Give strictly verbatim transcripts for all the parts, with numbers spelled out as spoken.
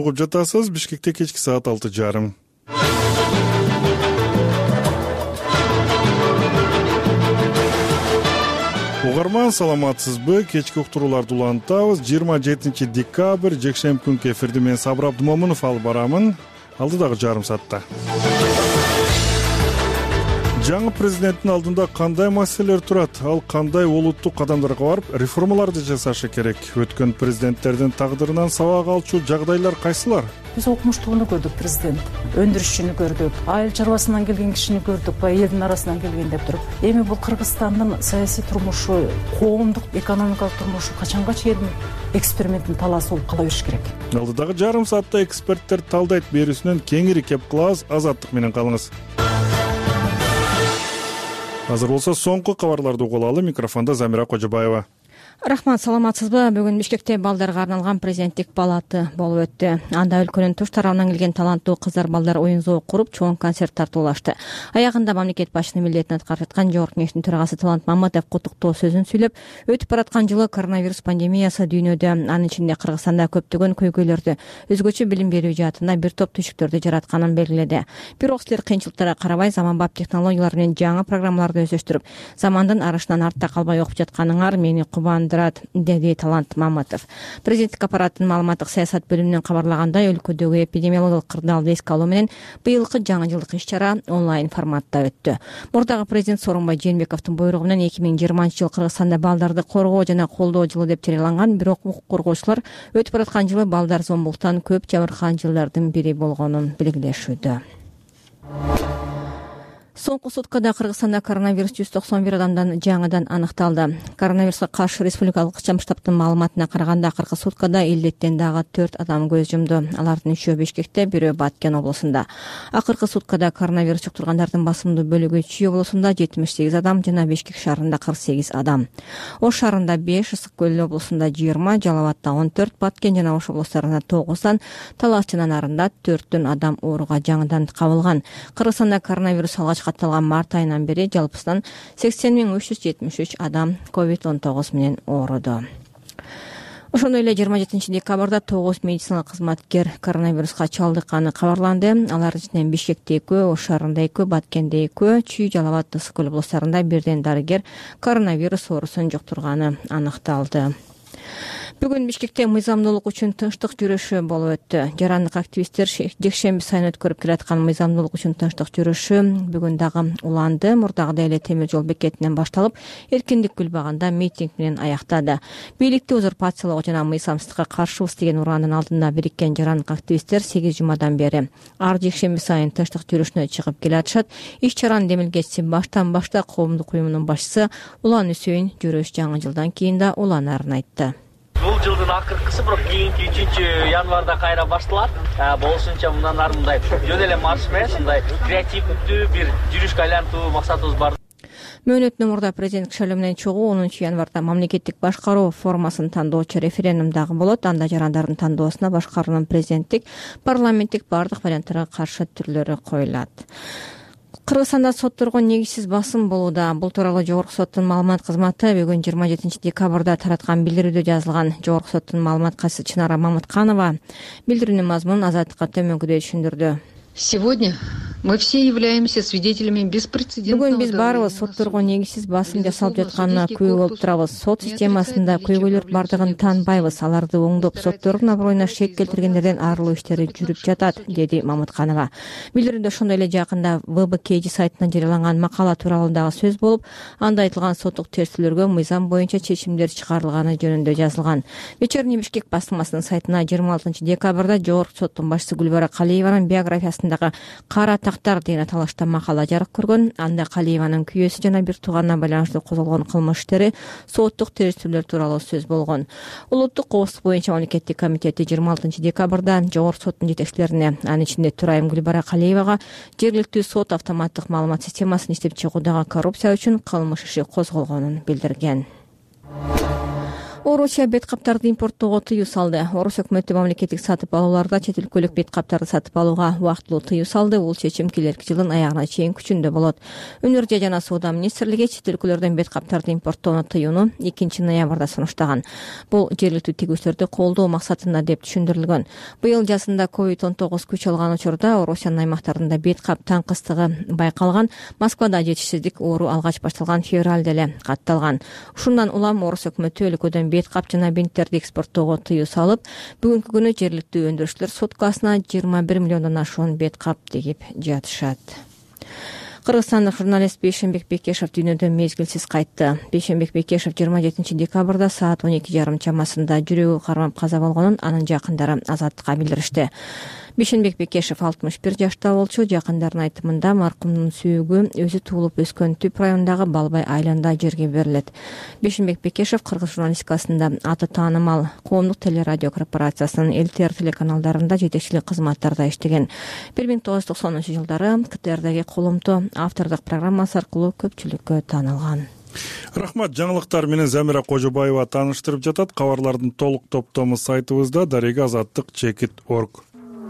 Угуп жатасыз. Бишкекте кечки саат алты жарым. Угарман, саламатсызбы? Кечки уктурууларды улантабыз. жыйырма жетинчи декабрь жекшемби күнкү эфирди мен Сабыр Абдымомунов алып барамын. Алдыдагы жарым саатта. Жаңы президенттин алдында кандай маселелер турат? Ал кандай олуттук кадамдарга барып реформаларды жасашы керек? Өткөн президенттердин тагдырынан сабак алчу жагдайлар кайсылар? Биз окумуштууну көрдүк, президент өндүрүшчүнү көрдүк, айыл чарбасынан келген кишини көрдүк, баягы элдин арасынан келген деп туруп. Эми бул Кыргызстандын саясий турмушу, коомдук, экономикалык турмушу качанга чейин эксперименттин талаасы болуп кала бериш керек. Алдыдагы жарым саатта эксперттер талдайт берүүсүнөн кеңири кеп кылабыз. Азаттык менен калыңыз. Азыр болсо соңку кабарларды угулалы. Микрофондо Замира Кожобаева. Рахмат, саламатсызбы? Бүгүн Бишкекте балдарга арналган президенттик палаты болуп өттү. Анда өлкөнүн туш тарабынан келген таланттуу кыздар балдар оюн зоо куруп, чоң концерт тартуулашты. Аягында мамлекет башчынын милдетин аткарып жаткан Жогорку Кеңештин төрагасы Талант Маматов куттуктоо сөзүн сүйлөп, өтүп бараткан жылы коронавирус пандемиясы дүйнөдө, анын ичинде Кыргызстанда көптөгөн көйгөйлөрдү, өзгөчө билим берүү жаатында бир топ түйшүктөрдү жаратканын белгиледи. Бирок силер кыйынчылыктарга карабай, заманбап технологиялар менен жаңы программаларды өздөштүрүп, замандын арышынан артта калбай окуп жатканыңар мени кубандырат, деди Талант Маматов. Президенттик аппараттын маалыматтык саясат бөлүмүнөн кабарлагандай, өлкөдөгү эпидемиологиялык кырдаалды эске алуу менен быйылкы жаңы жылдык иш-чара онлайн форматта өттү. Мурдагы президент Сооронбай Жээнбековдун буйругу менен эки миң жыйырманчы жыл Кыргызстанда балдарды коргоо жана колдоо жылы деп жарыяланган, бирок укук коргоочулар өтүп бараткан жылы балдар зомбулуктан көп жабыркаган жылдардын бири болгонун белгилешүүдө. Соңку суткада Кыргызстанда коронавирус жүз токсон бир адамдан жаңыдан аныкталды. Коронавируска каршы республикалык ыкчам штабтын маалыматына караганда, акыркы суткада илдеттен дагы төрт адам көз жумду. Алардын үчөө Бишкекте, бирөө Баткен облусунда. Акыркы суткада коронавирус жуктургандардын басымдуу бөлүгү Чүй облусунда жетимиш сегиз адам жана Бишкек шаарында кырк сегиз адам. Ош шаарында беш, Ысык көл облусунда жыйырма, Жалал Абадта он төрт, Баткен жана Ош облустарында тогуздан, Талас жана Нарында төрттөн адам ооруга жаңыдан кабылган. Кыргызстанда коронавирус алгач катталган март айынан бери жалпысынан сексен миң үч жүз жетимиш үч адам ковид он тогуз менен ооруду. Ошондой эле жыйырма жетинчи декабрда тогуз медициналык кызматкер коронавируска чалдыкканы кабарланды. Алардын ичинен Бишкекте экөө, Ош шаарында экөө, Баткенде экөө, Чүй, Жалал Абад, Ысык көл облустарында бирден дарыгер коронавирус оорусун жуктурганы аныкталды. Бүгүн Бишкекте мыйзамдуулук үчүн тынчтык жүрүшү болуп өттү. Жарандык активисттер жекшемби сайын өткөрүп келаткан мыйзамдуулук үчүн тынчтык жүрүшү бүгүн дагы уланды. Мурдагыдай эле темир жол бекетинен башталып, Эркиндик гүл багында митинг менен аяктады. Бийликти узурпациялоого жана мыйзамсыздыкка каршыбыз деген ураандын алдында бириккен жарандык активисттер сегиз жумадан бери ар жекшемби сайын тынчтык жүрүшүнө чыгып келатышат. Иш-чаранын демилгечиси баштан башта коомдук уюмунун башчысы Улан Үсөйүн жүрүш жаңы жылдан кийин да уланарын айтты. Бул жылдын акыркысы, бирок кийинки үчүнчү январда кайра башталат. Болушунча мындан ары мындай жөн эле марш эмес, мындай креативдүү бир жүрүшкө айлантуу максатыбыз бар. Мөөнөттүн мурда президент шайлоо менен чогуу онунчу январда мамлекеттик башкаруу формасын тандоочу референдум дагы болот. Анда жарандардын тандоосуна башкаруунун президенттик, парламенттик бардык варианттарга каршы түрлөрү коюлат. Кыргызстанда сотторго негизсиз басым болууда. Бул тууралуу Жогорку соттун маалымат кызматы бүгүн жыйырма жетинчи декабрда тараткан билдирүүдө жазылган. Жогорку соттун маалымат катчысы Чынара Мамытканова билдирүүнүн мазмунун азаттыкка төмөнкүдөй түшүндүрдү. Сегодня мы все являемся свидетелями беспрецедентного. Бүгүн биз баарыбыз сотторго негизсиз басым жасалып жатканына күбө болуп турабыз. Сот системасында көйгөйлөр бардыгын таанбайбыз. Аларды оңдоп, соттордун аброюна шек келтиргендерден арылуу иштери жүрүп жатат, деди Мамытканова. Билдирүүдө ошондой эле жакында вэ бэ ка джи сайтынан жарыяланган макала тууралуу дагы сөз болуп, анда айтылган соттук терстөөлөргө мыйзам боюнча чечимдер чыгарылганы жөнүндө жазылган. Вечерний Бишкек басылмасынын сайтына жыйырма алтынчы декабрда Жогорку соттун башчысы Гүлбара Калиеванын биографиясындагы кара тактар деген аталышта макала жарык көргөн. Анда Калиеванын күйөөсү жана бир тууганына байланыштуу козголгон кылмыш иштери, соттук терстөөлөр тууралуу сөз болгон. Улуттук коопсуздук боюнча мамлекеттик комитети жыйырма алтынчы декабрда Жогорку соттун жетекчилерине, анын ичинде Турайым Гүлбара Калиевага жергиликтүү сот автоматтык маалымат системасын иштеп чыгуудагы коррупция үчүн кылмыш иши козголгонун билдирген. Орусия бет каптарды импорттоого тыюу салды. Орус өкмөтү мамлекеттик сатып алууларда чет өлкөлүк бет каптарды сатып алууга убактылуу тыюу салды. Бул чечим келерки жылдын аягына чейин күчүндө болот. Өнөрдү жана соода министрлиги чет өлкөлөрдөн бет каптарды импорттоону тыюуну экинчи ноябрда сунуштаган. Бул жергиликтүү тигүүчүлөрдү колдоо максатында деп түшүндүрүлгөн. Быйыл жазында ковид он тогуз күч алган учурда Орусиянын аймактарында бет кап таңкыстыгы байкалган. Москвада жетишсиздик оору алгач башталган февралда эле катталган. Ушундан улам Орус өкмөтү өлкөдөн бет кап жана бинттерди экспорттоого тыюу салып, бүгүнкү күнү жергиликтүү өндүрүшчүлөр суткасына жыйырма бир миллиондон ашуун бет кап тигип жатышат. Кыргызстандык журналист Бейшенбек Бекешев дүйнөдөн мезгилсиз кайтты. Бейшенбек Бекешев жыйырма жетинчи декабрда саат он эки жарым чамасында жүрөгү кармап каза болгонун анын жакындары Азаттыкка билдиришти. Бейшенбек Бекешев алтымыш бир жашта болчу. Жакындарынын айтымында маркумдун сүйүгү өзү туулуп өскөн Түп районундагы Балбай айылында жерге берилет. Бейшенбек Бекешев кыргыз журналистикасында аты таанымал коомдук телерадио корпорациясынын эл ти эр телеканалдарында жетекчилик кызматтарда иштеген. бир миң тогуз жүз токсонунчу жылдары ка тэ эрдеги коломто автордук программасы аркылуу көпчүлүккө таанылган. Рахмат. Жаңылыктар менен Замира Кожобаева тааныштырып жатат. Кабарлардын толук топтому сайтыбызда дареги азаттык чекит точка орг.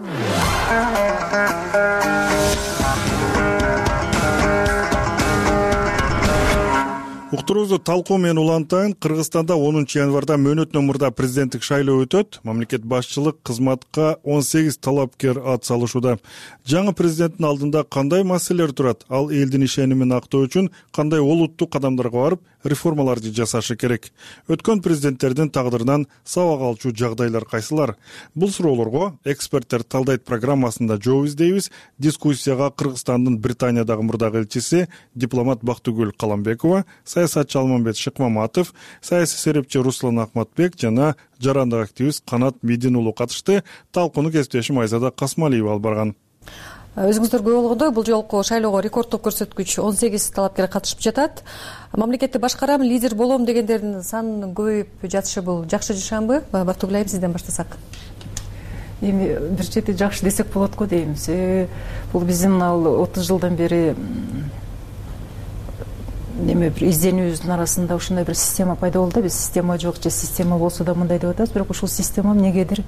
Уктуруубузду талкуу менен улантайын. Кыргызстанда онунчу январда мөөнөт мурда президенттик шайлоо өтөт. Мамлекет башчылык кызматка он сегиз талапкер ат салышууда. Жаңы президенттин алдында кандай маселелер турат? Ал элдин ишенимин актоо үчүн кандай олуттуу кадамдарга барып реформаларды жасашы керек? Өткөн президенттердин тагдырынан сабак алчу жагдайлар кайсылар? Бул суроолорго эксперттер талдайт программасында жооп издейбиз. Дискуссияга Кыргызстандын Британиядагы мурдагы элчиси дипломат Бактыгүл Каламбекова, саясатчы Алмамбет Шыкмаматов, саясий серепчи Руслан Акматбек жана жарандык активист Канат Медин уулу катышты. Талкууну кесиптешим Айзада Касмалиева алып барган. Өзүңүздөр көрүп болгондой, бул жолку шайлоого рекорддук көрсөткүч он сегиз талапкер катышып жатат. Мамлекетти башкарам, лидер болом дегендердин санынын көбөйүп жатышы бул жакшы жашанбы? Бактыгүл айым, сизден баштасак. Эми бир чети жакшы десек болот го деймиз. Бул биздин ал отуз жылдан бери неме бир изденүүбүздүн арасында ушундай бир система пайда болду. Биз система жок же система болсо да мындай деп атабыз, бирок ушул система эмнегедир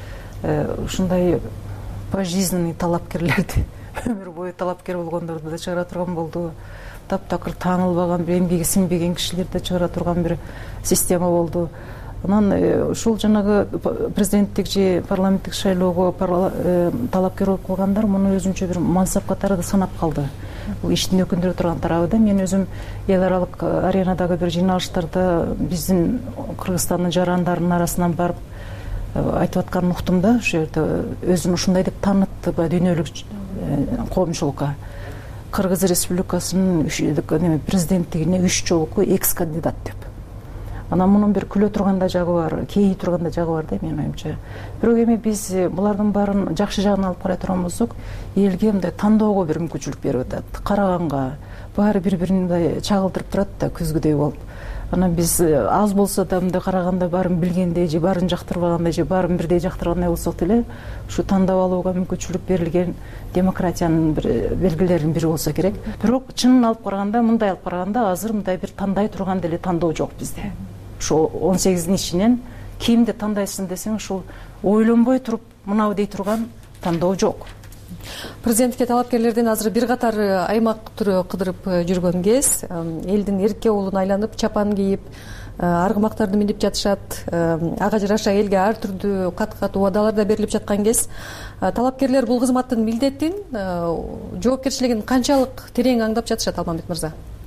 ушундай пожизненный талапкерлерди, өмүр бою талапкер болгондорду да чыгара турган болду. Таптакыр таанылбаган, бир эмгеги сиңбеген кишилерди чыгара турган бир система болду. Анан ушул жанагы президенттик же парламенттик шайлоого талапкер болуп калгандар муну өзүнчө бир мансап катары да санап калды. Бул иштин өкүндүрө турган тарабы да. Мен өзүм эл аралык аренадагы бир жыйналыштарда биздин Кыргызстандын жарандарынын арасынан барып айтып атканын уктум да. Ошол жерде өзүн ушундай деп таанытты дүйнөлүк коомчулукка. Кыргыз Республикасынын президенттигине үч жолку экс кандидат деп. Анан мунун бир күлө турган жагы бар, кейи турган жагы бар да менин оюмча. Бирок эми биз булардын баарын жакшы жагын алып карай турган болсок, элге мындай тандоого бир мүмкүнчүлүк берип атат. Караганга баары бири-бирин мындай чагылдырып турат да көзгүдөй болуп. Анан биз аз болсо да мындай караганда баарын билгендей же баарын жактырбагандай же баарын бирдей жактыргандай болсок деле, ушу тандап алууга мүмкүнчүлүк берилген демократиянын бир белгилеринин бири болсо керек. Бирок чынын алып караганда, мындай алып караганда азыр мындай бир тандай турган деле тандоо жок бизде. Ошо он сегиздин ичинен кимди тандайсың десең, ушул ойлонбой туруп мынау дей турган тандоо жок. Президенттикке талапкерлерден азыр бир катар аймак түрү кыдырып жүргөн кез, элдин эркке уулуна айланып, чапан кийип, аргымактарды минип жатышат. Ага жараша элге ар түрдүү кат-кат убадалар да берилип жаткан кез. Талапкерлер бул кызматтын милдетин, жоопкерчилигин канчалык терең аңдап жатышат, Алмамбет мырза?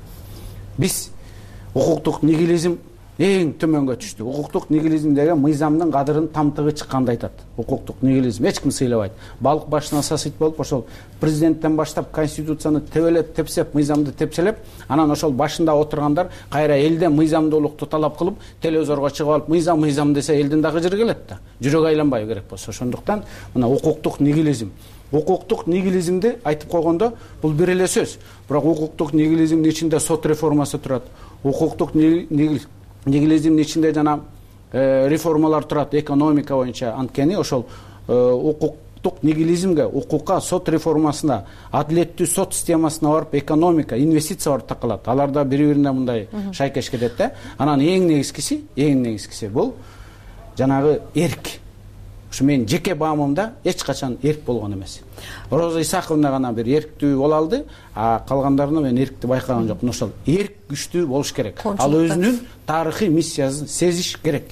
Биз укуктук нигилизм эң төмөнгө түштү. Укуктук нигилизм деген мыйзамдын кадырын тамтыгы чыкканды айтат. Укуктук нигилизм эч ким сыйлабайт. Балык башына сасыйт болуп, ошол президенттен баштап конституцияны тебелеп, тепсеп, мыйзамды тепселеп, анан ошол башында отургандар кайра элден мыйзамдуулукту талап кылып, телевизорго чыгып алып, мыйзам мыйзам десе элдин дагы жыры келет да. Жүрөк айланбай керек болсо. Ошондуктан мына укуктук нигилизм. Укуктук нигилизмди айтып койгондо бул бир эле сөз. Бирок укуктук нигилизмдин ичинде сот реформасы турат. Укуктук нигилизм нигилизмдин ичинде жана реформалар турат экономика боюнча. Анткени ошол укук укуктук нигилизмге, укукка, сот реформасына, адилеттүү сот системасына барып, экономика, инвестиция барып такалат. Алар да бири-бирине мындай шайкеш кетет да. Анан эң негизгиси, эң негизгиси бул жанагы эрк. Ушу менин жеке баамымда эч качан эрк болгон эмес. Роза Исаковна гана бир эрктүү боло алды, а калгандарына мен эркти байкаган жокмун. Ошол эрк күчтүү болуш керек. Ал өзүнүн тарыхый миссиясын сезиш керек.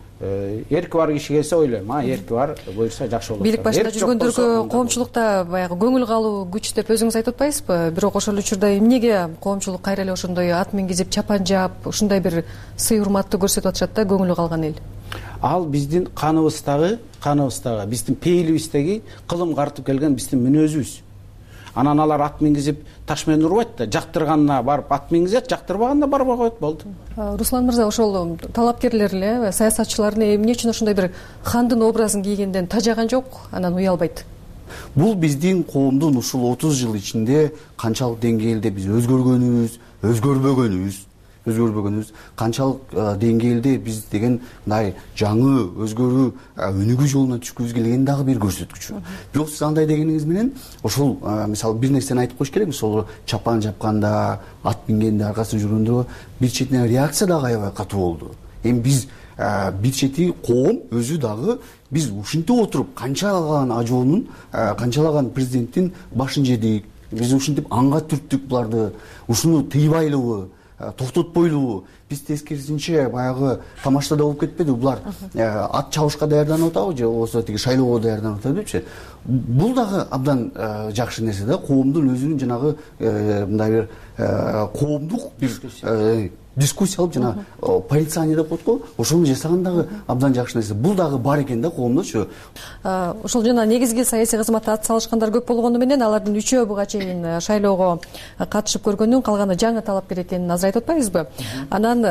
Эрки бар киши келсе ойлойм, а эрки бар буюрса жакшы болот. Бийлик башында жүргөндөргө коомчулукта баягы көңүл калуу күч деп өзүңүз айтып атпайсызбы? Бирок ошол учурда эмнеге коомчулук кайра эле ошондой ат мингизип, чапан жаап, ушундай бир сый урматты көрсөтүп атышат да көңүлү калган эл? Ал биздин каныбыздагы, каныбыздагы, биздин пейилибиздеги кылым картып келген биздин мүнөзүбүз. Анан алар ат мингизип таш менен урбайт да, жактырганына барып ат мингизет, жактырбаганда барбай коет, болду. Руслан мырза, ошол талапкерлер эле, саясатчылар эмне үчүн ошондой бир хандын образын кийгенден тажаган жок, анан уялбайт? Бул биздин коомдун ушул отуз жыл ичинде канчалык деңгээлде биз өзгөргөнүбүз, өзгөрбөгөнүбүз, өзгөрбөгөнүбүз, канчалык деңгээлде биз деген мындай жаңы өзгөрүү өнүгүү жолуна түшкүбүз келген дагы бир көрсөткүч. Бирок сиз андай дегениңиз менен ошол мисалы бир нерсени айтып коюш керек, ошол чапан жапканда, ат мингенде аркасында жүргөндө бир четинен реакция дагы аябай катуу болду. Эми биз бир чети коом өзү дагы биз ушинтип отуруп канчалаган ажоонун, канчалаган президенттин башын жедик, биз ушинтип анга түрттүк буларды, ушуну тыйбайлыбы, токтотпойлубу? Биз тескерисинче баягы тамаштада болуп кетпеди, булар ат чабышка даярданып атабы же болбосо тиги шайлоого даярданып атабы депчи. Бул дагы абдан жакшы нерсе да, коомдун өзүнүн жанагы мындай бир коомдук бир дискуссия алып, жана порицание деп коет го, ошону жасаган дагы абдан жакшы нерсе. Бул дагы бар экен да коомдочу. Ошол жана негизги саясий кызматта ат салышкандар көп болгону менен алардын үчөө буга чейин шайлоого катышып көргөндүн, калганы жаңы талапкер экенин азыр айтып атпайбызбы? Анан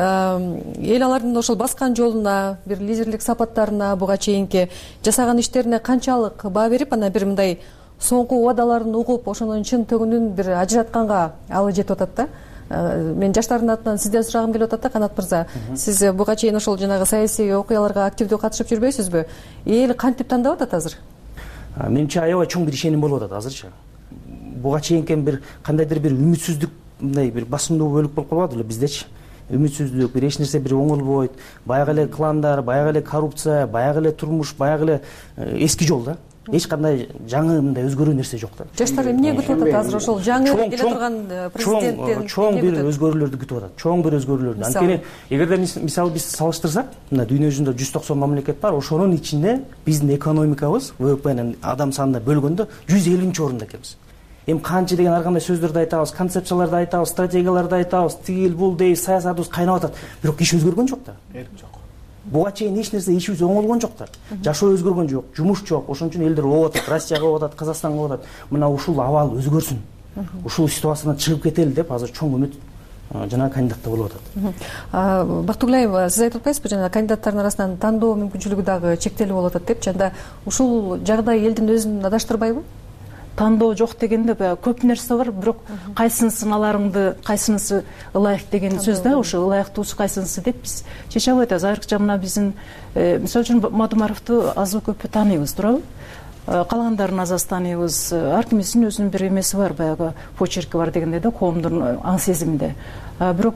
эл алардын ошол баскан жолуна, бир лидерлик сапаттарына, буга чейинки жасаган иштерине канчалык баа берип, анан бир мындай соңку убадаларын угуп, ошонун чын төгүнүн бир ажыратканга алы жетип атат да. Мен жаштардын атынан сизден сурагым келип атат да, Канат мырза. Сиз буга чейин ошол жанагы саясий окуяларга активдүү катышып жүрбөйсүзбү? Эл кантип тандап атат азыр? Менимче аябай чоң бир ишеним болуп атат азырчы. Буга чейинки бир кандайдыр бир үмүтсүздүк, мындай бир басымдуу бөлүк болуп калбады эле биздечи. Үмүтсүздүк, бир эч нерсе бир оңолбойт, баягы эле кландар, баягы эле коррупция, баягы эле турмуш, баягы эле эски жол да. Эч кандай жаңы мындай өзгөрүү нерсе жок да. Жаштар эмне күтүп атат азыр ошол жаңы келе турган президенттен? Чоң бир өзгөрүүлөрдү күтүп атат. Чоң бир өзгөрүүлөрдү. Анткени эгерде мисалы биз салыштырсак, мына дүйнө жүзүндө жүз токсон мамлекет бар, ошонун ичинде биздин экономикабыз вэ вэ пэни адам санына бөлгөндө жүз элүүнчү орунда экенбиз. Эми канча деген ар кандай сөздөрдү айтабыз, концепцияларды айтабыз, стратегияларды айтабыз, тигил бул дейбиз, саясатыбыз кайнап атат. Бирок иш өзгөргөн жок да. Жок. Буга чейин эч нерсе ишибиз оңолгон жок да. Жашоо өзгөргөн жок, жумуш жок. Ошон үчүн элдер ооп атат, Россияга ооп атат, Казакстанга ооп атат. Мына ушул абал өзгөрсүн. Ушул ситуациядан чыгып кетели деп азыр чоң үмүт жана кандидатта болуп атат. Бактыгулаева, сиз айтып атпайсызбы, жана кандидаттардын арасынан тандоо мүмкүнчүлүгү дагы чектелип болуп атат деп, жанда ушул жагдай элдин өзүн адаштырбайбы? Тандоо жок дегенде көп нерсе бар, бирок кайсынысын аларыңды, кайсынысы ылайык деген сөз да, ошо ылайыктуусу кайсынысы деп биз чече албайт. Айрыкча мына биздин мисалы үчүн Мадумаровду азбы көппү тааныйбыз, туурабы? Калгандарын аз аз тааныйбыз. Ар кимдин өзүнүн бир эмеси бар, баягы почерки бар дегенде да, коомдун аң сезиминде. Бирок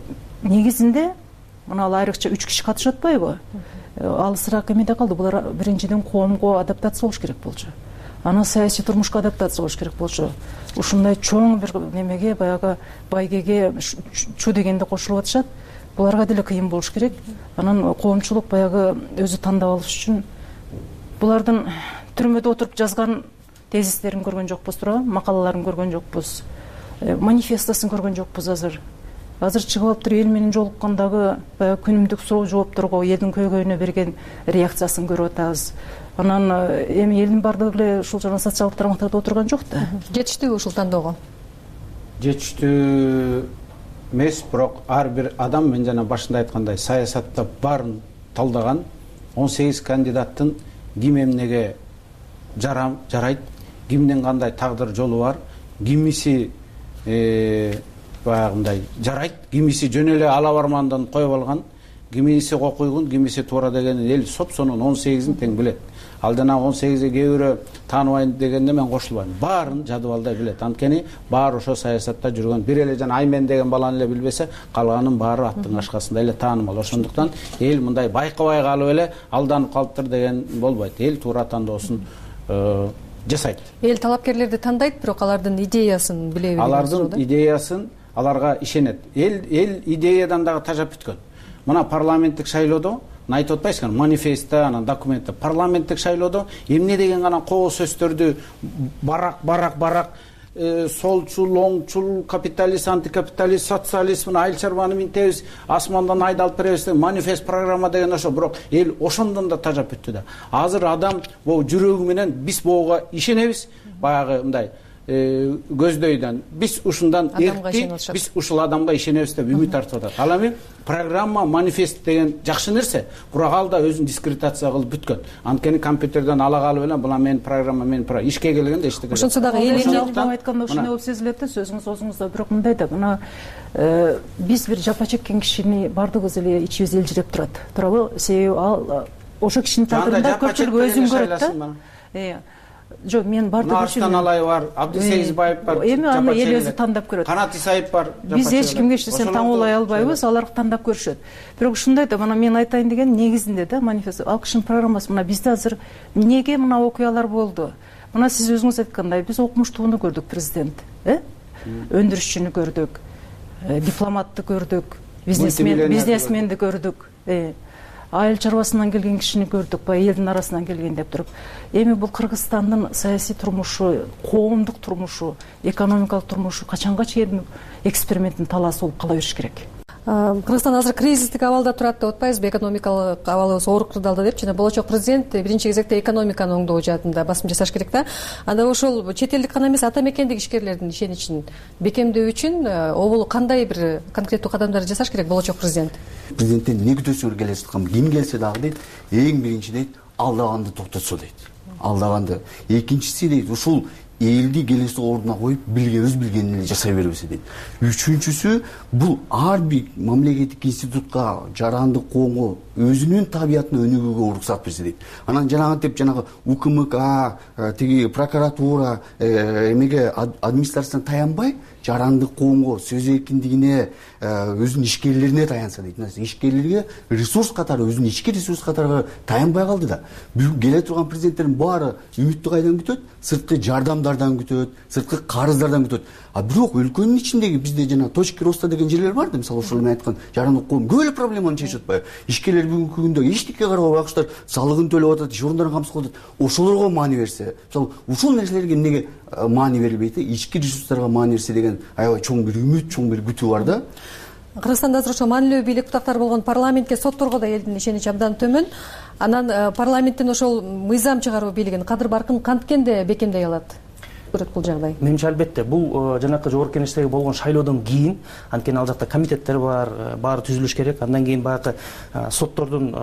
негизинде мына айрыкча үч киши катышып атпайбы? Алысыраак эмеде калды. Булар биринчиден коомго адаптация болуш керек болчу. Анан саясий турмушка адаптация болуш керек болчу. Ушундай чоң бир немеге, баягы байгеге чу дегенде кошулуп атышат. Буларга деле кыйын болуш керек. Анан коомчулук баягы өзү тандап алыш үчүн булардын түрмөдө отуруп жазган тезистерин көргөн жокпуз, туурабы? Макалаларын көргөн жокпуз. Манифестосун көргөн жокпуз азыр. Азыр чыгып алып туруп эл менен жолуккандагы баягы күнүмдүк суроо жоопторго элдин көйгөйүнө берген реакциясын көрүп атабыз. Анан эми элдин бардыгы эле ушул жана социалдык тармактарда отурган жок да. Жетиштүүбү ушул тандоого? Жетиштүү эмес, бирок ар бир адам, мен жана башында айткандай, саясатта баарын талдаган он сегиз кандидаттын ким эмнеге жарам жарайт, кимдин кандай тагдыр жолу бар, кимиси баягындай жарайт, кимиси жөн эле ала бармандан коюп алган, кимиси кокуйгун, кимиси туура дегенин эл сопсонун он сегизин тең билет. ал жана он сегизге кээ бирөө тааныбайм дегенде мен кошулбайм. Баарын жадыбалдай билет. Анткени баары ошо саясатта жүргөн. Бир эле жана Аймен деген баланы эле билбесе, калганын баары аттын ашкасында эле таанымал. Ошондуктан эл мындай байкабай калып эле алданып калыптыр деген болбойт. Эл туура тандоосун жасайт. Эл талапкерлерди тандайт, бирок алардын идеясын биле билет. Алардын идеясын аларга ишенет. Эл эл идеядан дагы тажап бүткөн. Мына парламенттик шайлоодо айтып атпайсыңар, манифестте, анан документте, парламенттик шайлоодо эмне деген гана коо сөздөрдү барак барак барак солчул, оңчул, капиталист, антикапиталист, социалист, мына айыл чарбаны минтебиз, асмандан айды алып беребиз деген манифест программа деген ошо, бирок эл ошондон да тажап бүттү да. Азыр адам бул жүрөгү менен биз буга ишенебиз, баягы мындай көздөйдөн биз ушундан эркти, биз ушул адамга ишенебиз деп үмүт артып атат. Ал эми программа, манифест деген жакшы нерсе, бирок ал да өзүн дискредитация кылып бүткөн. Анткени компьютерден ала калып эле була менин программа, менин программа ишке келгенде эчтеке. Ошонсо дагы эл айтканда ушуну болуп сезилет да, сөзүңүз өзүңүздө. Бирок мындай да, мына биз бир жапа чеккен кишини бардыгыбыз эле ичибиз элжиреп турат. Туурабы? Себеби ал ошо кишинин тагдырында көпчүлүк өзүн көрөт да. Э, жок, мен бардыгы Арстан Алай бар, Абдисегизбаев бар. Эми аны эл өзү тандап көрөт. Канат Исаев бар. Биз эч кимге эчтесин таңуулай албайбыз, алар тандап көрүшөт. Бирок ушундай да, мына мен айтайын деген негизинде да, манифест ал кишинин программасы. Мына бизде азыр эмнеге мына окуялар болду? Мына сиз өзүңүз айткандай, биз окумуштууну көрдүк, президент, э? Өндүрүшчүнү көрдүк, дипломатты көрдүк, бизнесмен, бизнесменди көрдүк, э. Айыл чарбасынан келген кишини көрдүк, баягы элдин арасынан келген деп туруп. Эми бул Кыргызстандын саясий турмушу, коомдук турмушу, экономикалык турмушу качанга чейин эксперименттин талаасы болуп кала бериш керек? Кыргызстан азыр кризистик абалда турат деп атпайбызбы? Экономикалык абалыбыз оор кырдаалда деп, жана болочок президент биринчи кезекте экономиканы оңдоо жаатында басым жасаш керек да. Анда ошол чет элдик гана эмес, ата мекендик ишкерлердин ишеничин бекемдөө үчүн обол кандай бир конкреттүү кадамдар жасаш керек болочок президент? Президенттен эмне күтөсүңөр келе жаткан, ким келсе дагы дейт, эң биринчи дейт, алдаганды токтотсо дейт. Алдаганды. Экинчиси дейт, ушул элди келесі ордуна коюп, билген өз билгенин эле жасай бербесе дейт. Үчүнчүсү, бул ар бир мамлекеттик институтка, жарандык коомго өзүнүн табиятына өнүгүүгө уруксат берсе дейт. Анан жанагынтип жанагы УКМК, тиги прокуратура, эмеге администрациядан таянбай, жарандык коомго, сөз эркиндигине, өзүнүн ишкерлерине таянса дейт. Ишкерлерге ресурс катары, өзүнүн ички ресурс катары таянбай калды да. Бүгүн келе турган президенттердин баары үмүттү кайдан күтөт? Сырткы жардамдардан күтөт, сырткы карыздардан күтөт. А бирок өлкөнүн ичиндеги бизде жана точки роста деген жерлер бар да, мисалы ошол мен айткан жарандык коом көп эле проблеманы чечип атпайбы? Ишкерлер бүгүнкү күндө эчтеке карабай акчалар салыгын төлөп атат, иш орундарын камсыз кылып атат. Ошолорго маани берсе, мисалы ушул нерселерге эмнеге маани берилбейт? Ички ресурстарга маани берсе деген аябай чоң бир үмүт, чоң бир күтүү бар да. Кыргызстанда азыр ошо маанилүү бийлик бутактары болгон парламентке, сотторго да элдин ишеничи абдан төмөн. Анан парламенттин ошол мыйзам чыгаруу бийлигин кадыр баркын канткенде бекемдей алат? Бул жагдай. Менимче албетте бул жанакы жогорку кеңештеги болгон шайлоодон кийин, анткени ал жакта комитеттер бар, баары түзүлүш керек. Андан кийин баягы соттордун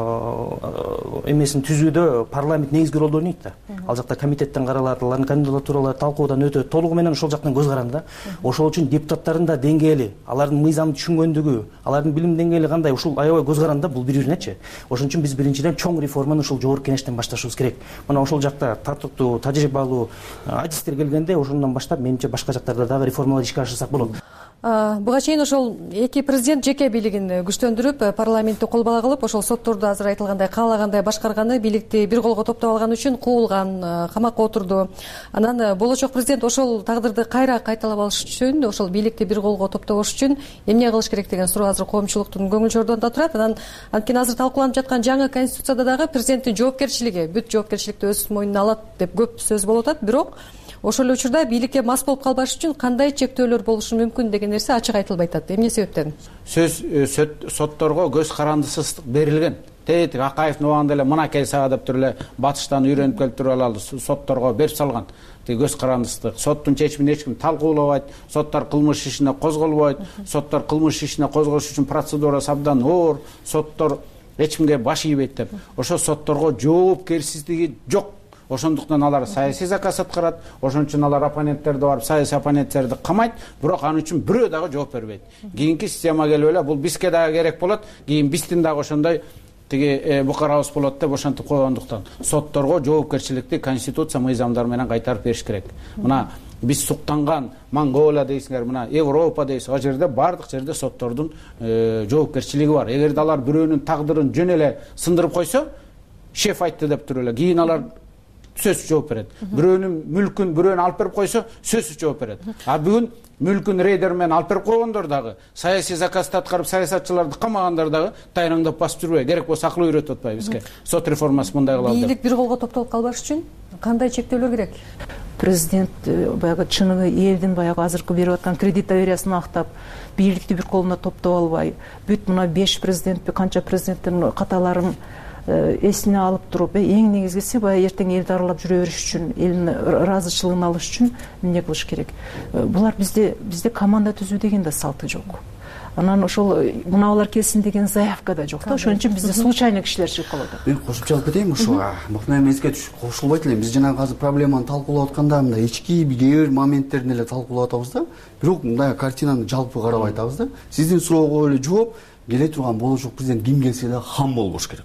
эмесин түзүүдө парламент негизги ролду ойнойт да. Ал жакта комитеттен каралат, алардын кандидатуралары талкуудан өтөт, толугу менен ошол жактан көз каранды да. Ошол үчүн депутаттардын да деңгээли, алардын мыйзамды түшүнгөндүгү, алардын билим деңгээли кандай, ушул аябай көз каранды да, бул бири-биринечи. Ошон үчүн биз биринчиден чоң реформаны ушул жогорку кеңештен башташыбыз керек. Мына ошол жакта татыктуу, тажрыйбалуу келгенде ошондон баштап менимче башка жактарда дагы реформалар ишке ашырсак болот. Буга чейин ошол эки президент жеке бийлигин күчтөндүрүп, парламентти кол бала кылып, ошол сотторду азыр айтылгандай каалагандай башкарганы, бийликти бир колго топтоп алган үчүн куулган, камакка отурду. Анан болочок президент ошол тагдырды кайра кайталап алыш үчүн, ошол бийликти бир колго топтогош үчүн эмне кылыш керек деген суроо азыр коомчулуктун көңүл чордонда турат. Анан анткени азыр талкууланып жаткан жаңы конституцияда дагы президенттин жоопкерчилиги, бүт жоопкерчиликти өз мойнуна алат деп көп сөз болуп атат. Бирок ошол эле учурда бийликке мас болуп калбаш үчүн кандай чектөөлөр болушу мүмкүн деген нерсе ачык айтылбай атат. Эмне себептен? Сөз сотторго көз карандысыздык берилген. Тетик Акаевдин убагында эле мынакей сага деп туруп эле батыштан үйрөнүп келип туруп алды, сотторго берип салган. Тиги көз карандысыздык. Соттун чечимин эч ким талкуулабайт, соттор кылмыш ишине козголбойт, соттор кылмыш ишине козголуш үчүн процедурасы абдан оор, соттор эч кимге баш ийбейт деп. Ошо сотторго жоопкерсиздиги жок. Ошондуктан алар саясий заказ аткарат, ошон үчүн алар оппоненттерди барып саясий оппоненттерди камайт, бирок анын үчүн бирөө дагы жооп бербейт. Кийинки система келип эле бул бизге дагы керек болот, кийин биздин дагы ошондой тиги букарабыз болот деп ошентип койгондуктан сотторго жоопкерчиликти конституция мыйзамдары менен кайтарып бериш керек. Мына биз суктанган Монголия дейсиңер, мына Европа дейсиң, ал жерде бардык жерде соттордун жоопкерчилиги бар. Эгерде алар бирөөнүн тагдырын жөн эле сындырып койсо, шеф айтты деп туруп эле кийин алар сөзсүз жооп берет. Бирөөнүн мүлкүн бирөөнү алып берип койсо, сөзсүз жооп берет. А бүгүн мүлкүн рейдер менен алып берип койгондор дагы, саясий заказды аткарып саясатчыларды камагандар дагы тайраңдап басып жүрбөй. Керек болсо акыл үйрөтүп атпайбы бизге. Сот реформасы мындай кылалы деп. Бийлик бир колго топтолуп калбаш үчүн кандай чектөөлөр керек? Президент баягы чыныгы элдин баягы азыркы берип аткан кредит довериясын актап, бийликти бир колуна топтоп албай, бүт мына беш президентпи, канча президенттин каталарын эсине алып туруп, эң негизгиси баягы эртең элди аралап жүрө бериш үчүн, элдин ыраазычылыгын алыш үчүн эмне кылыш керек? Булар бизде бизде команда түзүү деген да салты жок. Анан ошол муналар келсин деген заявка да жок да. Ошон үчүн бизде случайный кишилер чыгып калат. Мен кошумчалап кетейин ушуга. Мыкты эмеске кошулбайт элем. Биз жана азыр проблеманы талкуулап атканда мындай ички кээ бир моменттерин эле талкуулап атабыз да. Бирок мындай картинаны жалпы карап айтабыз да. Сиздин суроого эле жооп келе турган болочок президент ким келсе да хан болбош керек.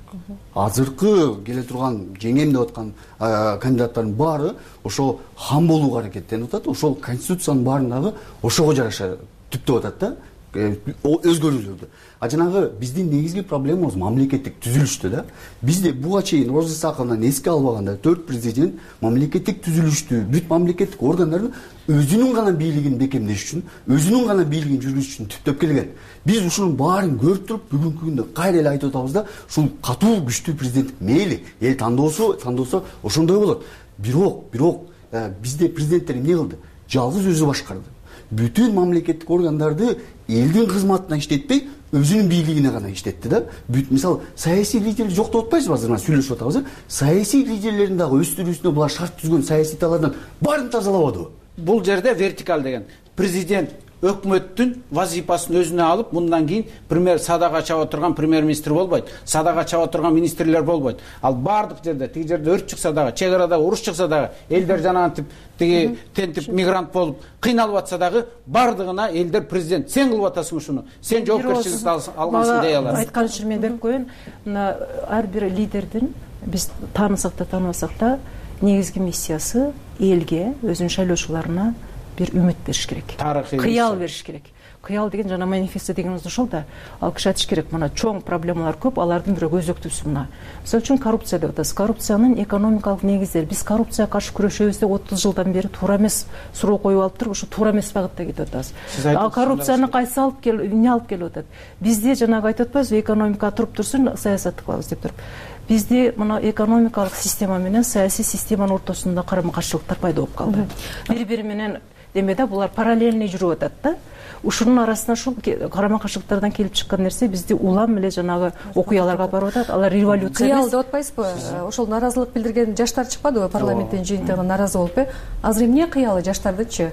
Азыркы келе турган жеңем деп аткан кандидаттардын баары ошо хан болууга аракеттенип атат. Ошол конституциянын баарын дагы ошого жараша түптөп атат да. Өзгөрүүлөрдү. А жанагы биздин негизги проблемабыз мамлекеттик түзүлүштө да. Бизде буга чейин Роза Исаковнадан эске албаганда төрт президент мамлекеттик түзүлүштү, бүт мамлекеттик органдардын өзүнүн гана бийлигин бекемдеш үчүн, өзүнүн гана бийлигин жүргүзүш үчүн түптөп келген. Биз ушунун баарын көрүп туруп бүгүнкү күндө кайра эле айтып атабыз да, ушул катуу күчтүү президент мейли, эл тандоосу, тандоосу ошондой болот. Бирок, бирок бизде президенттер эмне кылды? Жалгыз өзү башкарды. Бүтүн мамлекеттик органдарды элдин кызматына иштетпей, өзүнүн бийлигине гана иштетти да. Бүт мисалы саясий лидер жок деп атпайсызбы, азыр сүйлөшүп атабыз. Саясий лидерлердин дагы өстүрүүсүнө булар шарт түзгөн саясатталардан баарын тазалабадыбы? Бул жерде вертикаль деген президент өкмөттүн вазифасын өзүнө алып, мындан кийин премьер садага чаба турган премьер-министр болбойт, садага чаба турган министрлер болбойт. Ал бардык жерде, тиги жерде өрт чыкса дагы, чек арада уруш чыкса дагы, элдер жанагынтип тиги тентип мигрант болуп кыйналып атса дагы, бардыгына элдер президент сен кылып атасың ушуну, сен жоопкерчиликти алгансың дей алат. Айткан үчүн мен берип коеюн, мына ар бир лидердин биз таанысак да тааныбасак да негизги миссиясы элге, өзүнүн шайлоочуларына бир үмүт бериш керек. Кыял бериш керек. Кыял деген жана манифесто дегенибиз ошол да. Ал киши айтыш керек, мына чоң проблемалар көп, алардын бирөө өзөктүүсү мына. Мисалы үчүн коррупция деп атабыз. Коррупциянын экономикалык негиздери. Биз коррупцияга каршы күрөшөбүз деп отуз жылдан бери туура эмес суроо коюп алып туруп, ушу туура эмес багытта кетип атабыз. Ал коррупцияны кайсы алып кел, эмне алып келип атат? Бизде жанагы айтып атпайбызбы, экономика туруп турсун, саясатты кылабыз деп туруп. Бизде мына экономикалык система менен саясий системанын ортосунда карама-каршылыктар пайда болуп калды. Бири-бири менен демеде булар параллельный жүрүп атат да. Ушунун арасында ушул карама-каршылыктардан келип чыккан нерсе бизди улам эле жанагы окуяларга алып барып атат. Алар революция кыял деп атпайсызбы? Ошол наразылык билдирген жаштар чыкпадыбы парламенттин жыйынтыгына наразы болуп? Азыр эмне кыялы жаштардычы?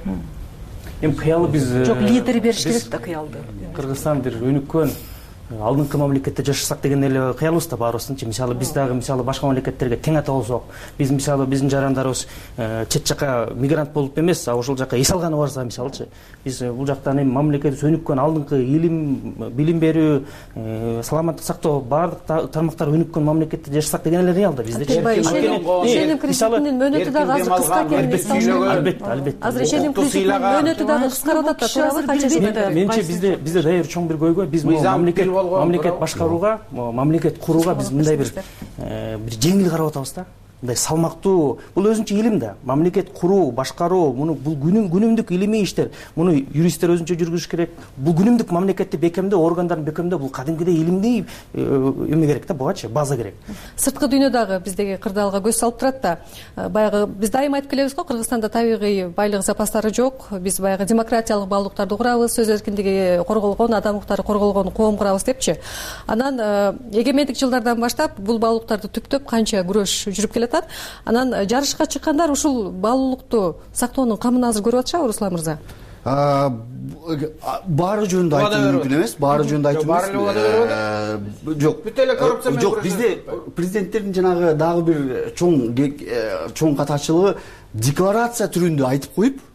Эми кыялы биз жок, лидер бериш керек да кыялды. Кыргызстан бир өнүккөн алдыңкы мамлекетте жашасак деген эле кыялыбыз да баарыбыздын. Мисалы биз дагы мисалы башка мамлекеттерге тең ата болсок, биз мисалы биздин жарандарыбыз чет жака мигрант болуп эмес, а ошол жака эс алганы барса мисалычы, биз бул жактан эми мамлекетибиз өнүккөн алдыңкы илим, билим берүү, саламаттык сактоо баардык тармактар өнүккөн мамлекетте жашасак деген эле кыял да бизде. Ишеним кредитинин мөөнөтү дагы азыр кыска экенин албетте, албетте. Азыр ишеним кредитинин мөөнөтү дагы кыскарып атат да, туурабы? Канча? Менимче бизде бизде дайыр чоң бир көйгөй, биз мамлекет мамлекет башкарууга, мамлекет курууга биз мындай бир бир жеңил карап атабыз да. Мындай салмактуу, бул өзүнчө илим да. Мамлекет куруу, башкаруу, муну бул күнүм күнүмдүк илимий иштер. Муну юристтер өзүнчө жүргүзүш керек. Бул күнүмдүк мамлекетти бекемдөө, органдарын бекемдөө бул кадимкидей илимдей эме керек да, бугачы база керек. Сырткы дүйнө дагы биздеги кырдаалга көз салып турат да. Баягы биз дайыма айтып келебиз го, Кыргызстанда табигый байлык запастары жок. Биз баягы демократиялык баалуулуктарды курабыз, сөз эркиндиги корголгон, адам укуктары корголгон коом курабыз депчи. Анан эгемендик жылдардан баштап бул баалуулуктарды түптөп канча күрөш жүрүп келет. Анан жарышка чыккандар ушул баалуулукту сактоонун камын азыр көрүп атышабы, Руслан мырза? Баары жөнүндө айтуу мүмкүн эмес, баары жөнүндө айтуу эмес. Жок, бүт эле коррупция менен жок, бизде президенттердин жанагы дагы бир чоң чоң катачылыгы декларация түрүндө айтып коюп,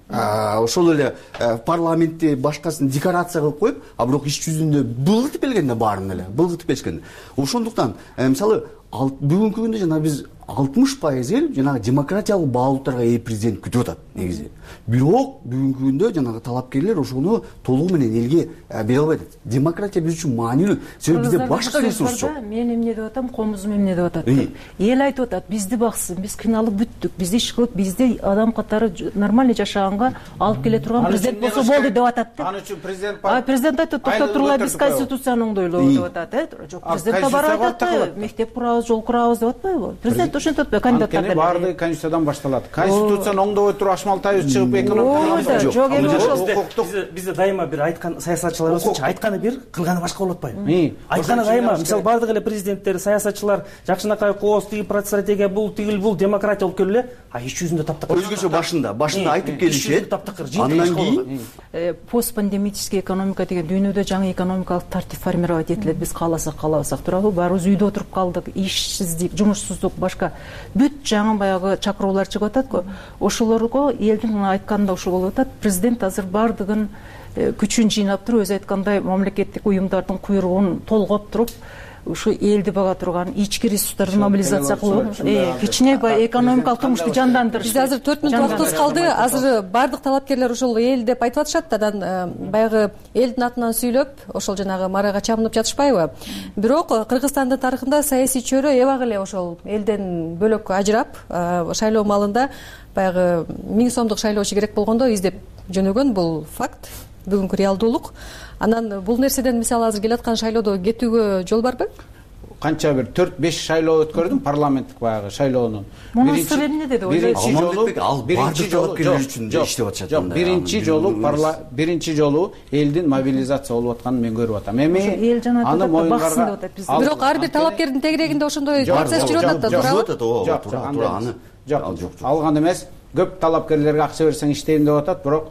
ошол эле парламентти башкасын декорация кылып коюп, а бирок иш жүзүндө былгытып келгенде баарын эле былгытып келишкен. Ошондуктан мисалы бүгүнкү күндө жана биз алтымыш пайыз эл жанагы демократиялык баалуулуктарга ээ президент күтүп атат негизи. Бирок бүгүнкү күндө жанагы талапкерлер ошону толугу менен элге бере албай атат. Демократия биз үчүн маанилүү. Себеби бизде башка ресурс жок. Мен эмне деп атам, комузум эмне деп атат. Эл айтып атат, бизди баксын, биз кыйналып бүттүк, биз иш кылып, бизди адам катары нормально жашаганга алып келе турган президент болсо болду деп атат. Аны үчүн президент А президент айтат, токтоп тургула, биз конституцияны оңдойлобу деп атат, э? Жок, президентке барып атат, мектеп курабыз, жол курабыз деп атпайбы? Президент ошентип атпайбы, кандидаттар деле. Баардыгы конституциядан башталат. Конституцияны оңдобой туруп Ашмалтаев чыгып экономиканы жок, эми ошол бизде дайыма бир айткан саясатчыларыбыз айтканы бир, кылганы башка болуп атпайбы? Айтканы дайыма, мисалы баардык эле президенттер, саясатчылар жакшынакай кооз, тиги стратегия бул, тигил бул, демократия болуп келе, а иш жүзүндө таптакыр. Өзгөчө башында, башында айтып келишет. Андан кийин постпандемический экономика деген дүйнөдө жаңы экономикалык тартип формировать этилет. Биз кааласак, каалабасак турабы, баарыбыз үйдө отуруп калдык, ишсиздик, жумушсуздук, башка бүт жаңы баягы чакыруулар чыгып атат го. Ошолорго элдин айтканында ошол болуп атат. Президент азыр баардыгын күчүн жыйнап туруп, өзү айткандай мамлекеттик уюмдардын куйругун толгоп туруп, ушу элди бага турган ички ресурстарды мобилизация кылып, кичине экономикалык турмушту жандандырыш. Бизде азыр төрт мүнөт убактыбыз калды. Азыр баардык талапкерлер ошол эл деп айтып атышат. Анан баягы элдин атынан сүйлөп, ошол жанагы марага чабынып жатышпайбы? Бирок Кыргызстандын тарыхында саясий чөйрө эбак эле ошол элден бөлөк ажырап, шайлоо маалында баягы миң сомдук шайлоочу керек болгондо издеп жөнөгөн, бул факт, бүгүнкү реалдуулук. Анан бул нерседен мисалы азыр келаткан шайлоодо кетүүгө жол барбы? Канча бир төрт беш шайлоо өткөрдүм, парламенттик баягы шайлоонун. Биринчи эмне деди? Биринчи жолу ал биринчи жолу үчүн иштеп атышат. Жок, биринчи жолу биринчи жолу элдин мобилизация болуп атканын мен көрүп атам. Эми аны моюнгарга бирок ар бир талапкердин тегерегинде ошондой процесс жүрүп атат да, туурабы? Жок, туура аны. Жок, алган эмес. Көп талапкерлерге акча берсең иштейм деп атат, бирок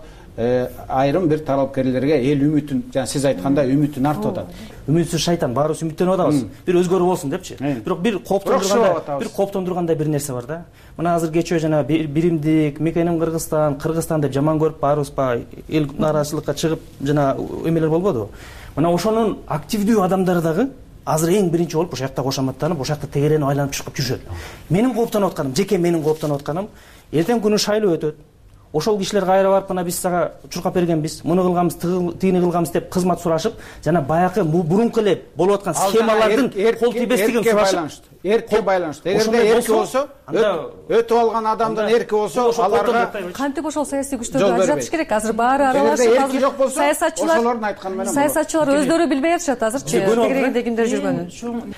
айрым бир талапкерлерге эл үмүтүн, жана сиз айткандай үмүтүн артып атат. Үмүтсүз шайтан, баарыбыз үмүттөнүп атабыз. Бир өзгөрүү болсун депчи. Бирок бир кооптондургандай, бир кооптондургандай бир нерсе бар да. Мына азыр кечөө жана биримдик, мекеним Кыргызстан, Кыргызстан деп жаман көрүп баарыбыз па эл нааразычылыкка чыгып жана эмелер болбодубу? Мына ошонун активдүү адамдары дагы азыр эң биринчи болуп ошол жакта кошоматтанып, ошол жакта тегеренип айланып чыгып жүрүшөт. Менин кооптонуп атканым, жеке менин кооптонуп атканым, эртең күнү шайлоо өтөт. Ошол кишилер кайра барып, мына биз сага чуркап бергенбиз, муну кылганбыз, тигини кылганбыз деп кызмат сурашып, жана баягы бурунку эле болуп аткан схемалардын кол тийбестигин сурашып, эркке байланыштуу. Эгерде эрки болсо, өтүп алган адамдын эрки болсо, аларга кантип ошол саясий күчтөрдү ажыратыш керек? Азыр баары аралашып, саясатчылар ошолордун айтканы менен саясатчылар өздөрү билбей атышат азырчы, тегерегинде кимдер жүргөнүн.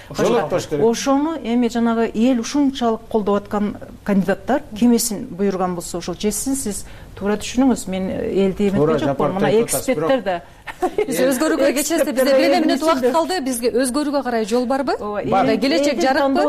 Ошону эми жанагы эл ушунчалык колдоп аткан кандидаттар кимесин буйруган болсо ошол чечсин. Сиз туура түшүнүңүз, мен элди эметкен жокмун, мына эксперттер да. Биз өзгөрүүгө кечесте бизде бир эле мүнөт убакыт калды. Бизге өзгөрүүгө карай жол барбы? Келечек жарыкпы?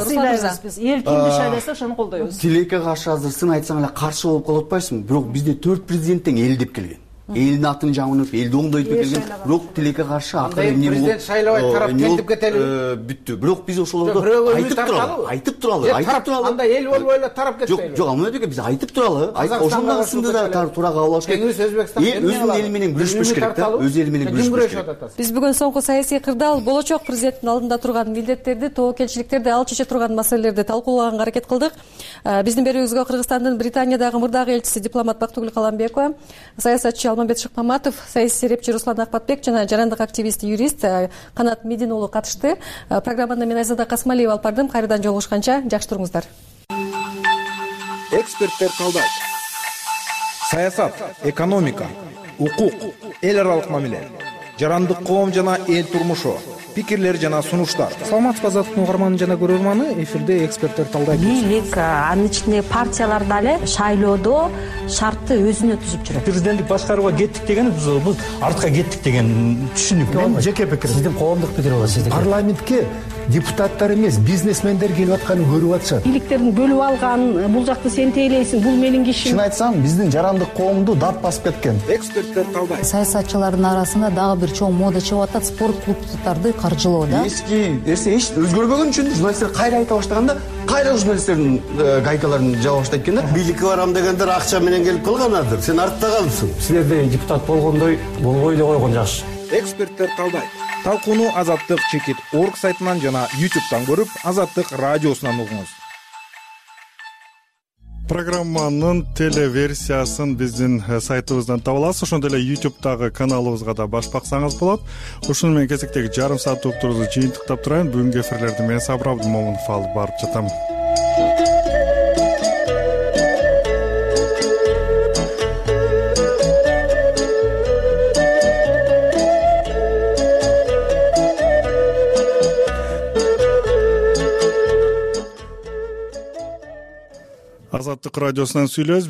Биз эл кимди шайласа ошону колдойбуз. Тилекке каршы азыр сын айтсаң эле каршы болуп калып атпайсыңбы? Бирок бизде төрт президент тең эл деп келген. Элдин атын жамынып, элди оңдойт деп келген. Бирок тилекке каршы акыры эмне болуп? Президент шайлабай тарап кетип кетели. Бүттү. Бирок биз ошолорду айтып туралы, айтып туралы, айтып туралы. Анда эл болбой эле тарап кетпейли. Жок, жок, аны деге биз айтып туралы. Ошондой сынды да туура кабыл алыш керек. Өзүнүн эли менен күрөшпөш керек да. Өз эли менен күрөшпөш керек. Биз бүгүн соңку саясий кырдаал болочок президенттин алдында турган милдеттерди, тобокелчиликтерди, ал чече турган маселелерди талкуулаганга аракет кылдык. Биздин берүүбүзгө Кыргызстандын Британиядагы мурдагы элчиси дипломат Бактыгүл Каламбекова, саясатчы Алмамбет Шыкмаматов, саясий серепчи Руслан Акпатбек жана жарандык активист, юрист Канат Медин уулу катышты. Программаны мен Айзада Касмалиева алып бардым. Кайрадан жолугушканча жакшы туруңуздар. Эксперттер калдайт. Саясат, экономика, укук, эл аралык мамиле, жарандык коом жана эл турмушу, пикирлер жана сунуштар. Саламатсызбы азаттык угарманы жана көрөрманы, эфирде эксперттер талдайт. Бийлик, анын ичинде партиялар дале шайлоодо шартты өзүнө түзүп жүрөт. Президенттик башкарууга кеттик деген бул артка кеттик деген түшүнүк. Мен жеке пикирим. Сиздин коомдук пикир болот сиздин. Парламентке депутаттар эмес, бизнесмендер келип атканын көрүп атышат. Бийликтердин бөлүп алган, бул жакты сен тейлейсиң, бул менин кишим. Чын айтсам, биздин жарандык коомду дат басып кеткен. Эксперттер талдайт. Саясатчылардын арасында дагы бир чоң мода чыгып атат, спорт клубдарды каржылоо да. Эски нерсе эч өзгөрбөгөн үчүн журналисттер кайра айта баштаганда, кайра журналисттердин гайкаларын жаба баштайт экен да. Бийликке барам дегендер акча менен келип калганадыр. Сен артта калыпсың. Силерде депутат болгондой болбой эле койгон жакшы. Эксперттер калдайт. Талкууну Азаттык чекит орг сайтынан жана ютубтан көрүп, Азаттык радиосунан угуңуз. Программанын телеверсиясын биздин сайтыбыздан таба аласыз. Ошондой эле ютубтагы каналыбызга да баш баксаңыз болот. Ушуну менен кезектеги жарым саат уктурубузду жыйынтыктап турайын. Бүгүнкү эфирлерди мен Сабыр Абдымомунов алып барып жатам. Азаттык радиосунан сүйлөбүз.